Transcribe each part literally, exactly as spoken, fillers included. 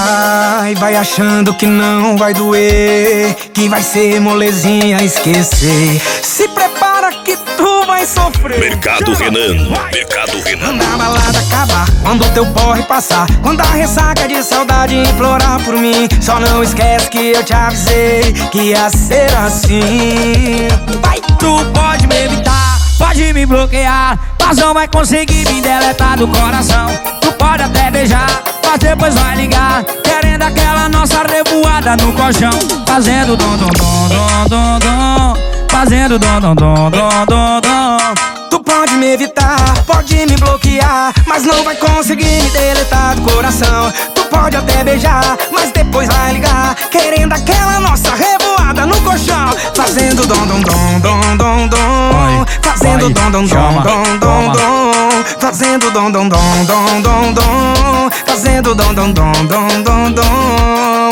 Vai, vai achando que não vai doer, que vai ser molezinha esquecer. Se prepara que tu vai sofrer. Mercado Renan, Mercado Renan. Quando a balada acabar, quando o teu porre passar, quando a ressaca de saudade implorar por mim, só não esquece que eu te avisei que ia ser assim. Vai, tu pode me evitar, pode me bloquear, mas não vai conseguir me deletar do coração. Tu pode até beijar, mas depois vai ligar, querendo aquela nossa revoada no colchão. Fazendo dom dom dom dom dom dom, fazendo dom dom dom dom dom dom. Tu pode me evitar, pode me bloquear, mas não vai conseguir me deletar do coração. Tu pode até beijar, mas depois vai ligar, querendo aquela nossa revoada no colchão. Fazendo dom dom dom dom dom dom, fazendo dom dom dom dom dom dom, fazendo dom dom dom dom dom dom, fazendo dom dom dom dom dom dom.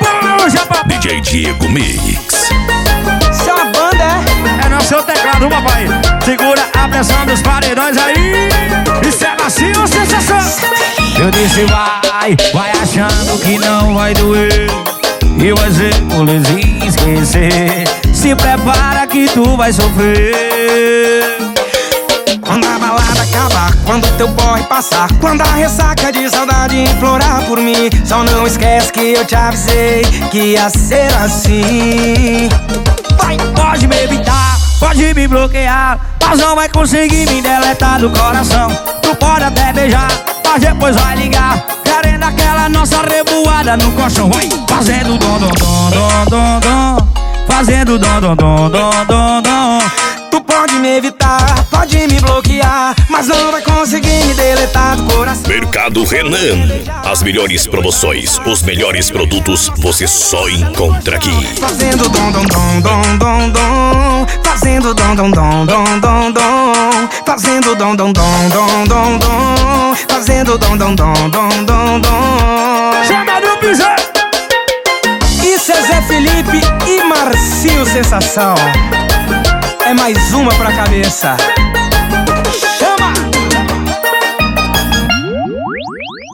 D J Diego Mix. Isso é uma banda, é? É no seu teclado, papai. Segura a pressão dos paredões aí. Isso é macio, sensação. Eu disse vai, vai achando que não vai doer, e vai ser molezinha esquecer. Se prepara que tu vai sofrer. Quando a balada acabar, quando o teu porre passar, quando a ressaca de saudade implorar por mim, só não esquece que eu te avisei que ia ser assim. Vai, pode me evitar, pode me bloquear, mas não vai conseguir me deletar do coração. Tu pode até beijar, mas depois vai ligar, querendo aquela nossa revoada no colchão. Vai, fazendo dom dom dom dom dom dom, fazendo dom dom dom dom dom dom. Tu pode me evitar, pode me bloquear, mas não vai conseguir me deletar do coração. Mercado Renan. As melhores promoções, os melhores produtos você só encontra aqui. Fazendo dom dom dom dom dom dom, fazendo dom dom dom dom dom dom, fazendo dom dom dom dom dom dom, fazendo dom dom dom dom dom dom. Chama do pisão. Isso é Zé Felipe e Marcinho Sensação. É mais uma pra cabeça.